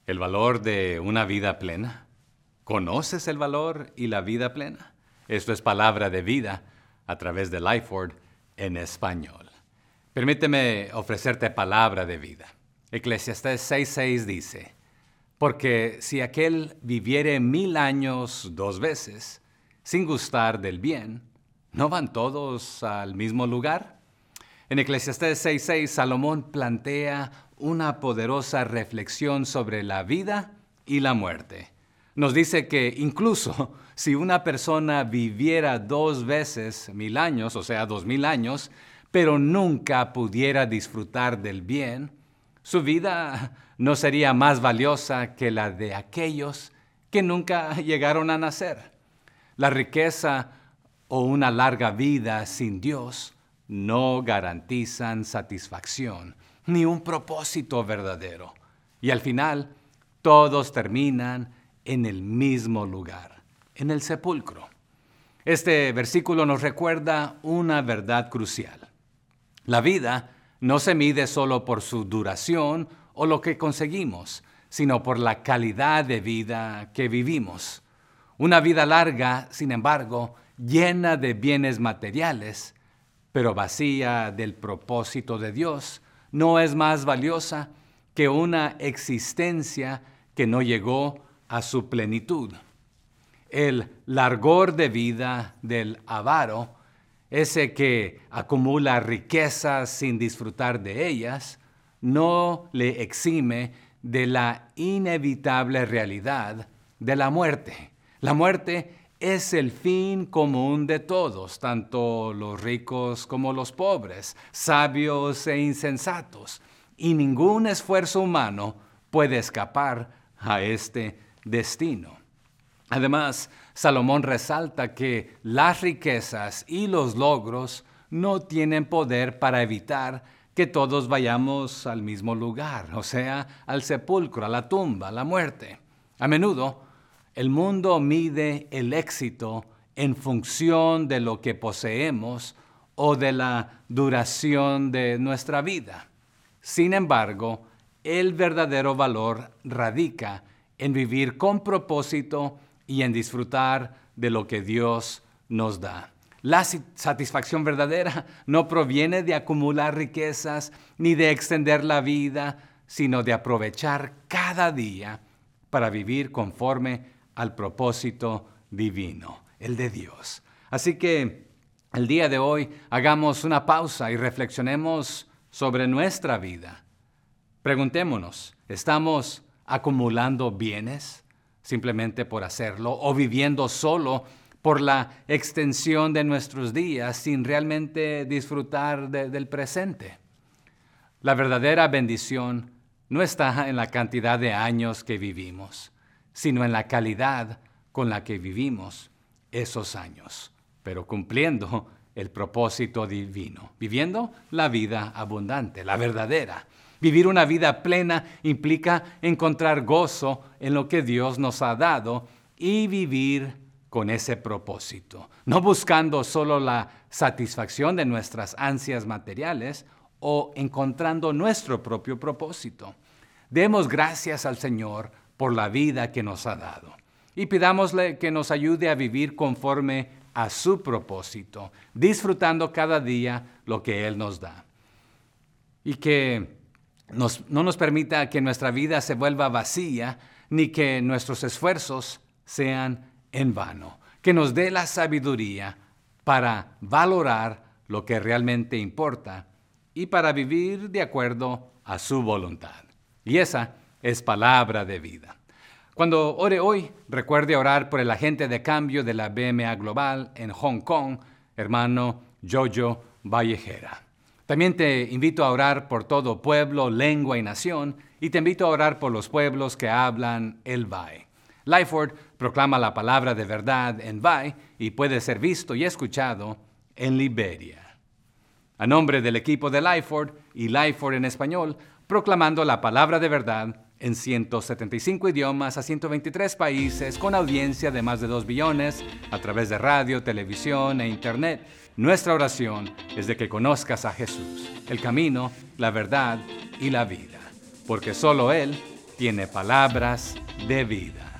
El valor de una vida plena. ¿Conoces el valor y la vida plena? Esto es palabra de vida a través de Lifeword en español. Permíteme ofrecerte palabra de vida. Eclesiastés 6:6 dice, porque si aquel viviere 1000 años 2 veces, sin gustar del bien, ¿no van todos al mismo lugar? En Eclesiastés 6:6, Salomón plantea una poderosa reflexión sobre la vida y la muerte. Nos dice que incluso si una persona viviera 2 veces 1000 años, o sea, 2000 años, pero nunca pudiera disfrutar del bien, su vida no sería más valiosa que la de aquellos que nunca llegaron a nacer. La riqueza o una larga vida sin Dios no garantizan satisfacción ni un propósito verdadero. Y al final, todos terminan en el mismo lugar, en el sepulcro. Este versículo nos recuerda una verdad crucial. La vida no se mide solo por su duración o lo que conseguimos, sino por la calidad de vida que vivimos. Una vida larga, sin embargo, llena de bienes materiales, pero vacía del propósito de Dios, no es más valiosa que una existencia que no llegó a su plenitud. El largor de vida del avaro, ese que acumula riquezas sin disfrutar de ellas, no le exime de la inevitable realidad de la muerte. La muerte es el fin común de todos, tanto los ricos como los pobres, sabios e insensatos, y ningún esfuerzo humano puede escapar a este destino. Además, Salomón resalta que las riquezas y los logros no tienen poder para evitar que todos vayamos al mismo lugar, o sea, al sepulcro, a la tumba, a la muerte. A menudo, el mundo mide el éxito en función de lo que poseemos o de la duración de nuestra vida. Sin embargo, el verdadero valor radica en vivir con propósito y en disfrutar de lo que Dios nos da. La satisfacción verdadera no proviene de acumular riquezas ni de extender la vida, sino de aprovechar cada día para vivir conforme al propósito divino, el de Dios. Así que el día de hoy hagamos una pausa y reflexionemos sobre nuestra vida. Preguntémonos, ¿estamos acumulando bienes simplemente por hacerlo o viviendo solo por la extensión de nuestros días sin realmente disfrutar del presente? La verdadera bendición no está en la cantidad de años que vivimos, sino en la calidad con la que vivimos esos años, pero cumpliendo el propósito divino, viviendo la vida abundante, la verdadera. Vivir una vida plena implica encontrar gozo en lo que Dios nos ha dado y vivir con ese propósito, no buscando solo la satisfacción de nuestras ansias materiales o encontrando nuestro propio propósito. Demos gracias al Señor por la vida que nos ha dado y pidámosle que nos ayude a vivir conforme a su propósito, disfrutando cada día lo que Él nos da. Y que no nos permita que nuestra vida se vuelva vacía, ni que nuestros esfuerzos sean en vano. Que nos dé la sabiduría para valorar lo que realmente importa y para vivir de acuerdo a su voluntad. Y esa es palabra de vida. Cuando ore hoy, recuerde orar por el agente de cambio de la BMA Global en Hong Kong, hermano Jojo Vallejera. También te invito a orar por todo pueblo, lengua y nación, y te invito a orar por los pueblos que hablan el Bai. Lifeword proclama la palabra de verdad en Bai y puede ser visto y escuchado en Liberia. A nombre del equipo de Lifeword y Lifeword en español, proclamando la palabra de verdad en 175 idiomas a 123 países con audiencia de más de 2 billones a través de radio, televisión e internet. Nuestra oración es de que conozcas a Jesús, el camino, la verdad y la vida, porque solo Él tiene palabras de vida.